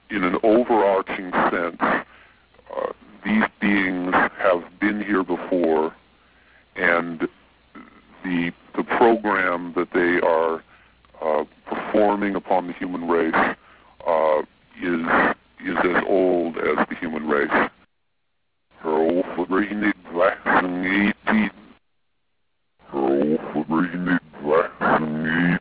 in an overarching sense, these beings have been here before, and the program that they are performing upon the human race is as old as the human race. Verenigd Vaccinated. Verenigd Vaccinated.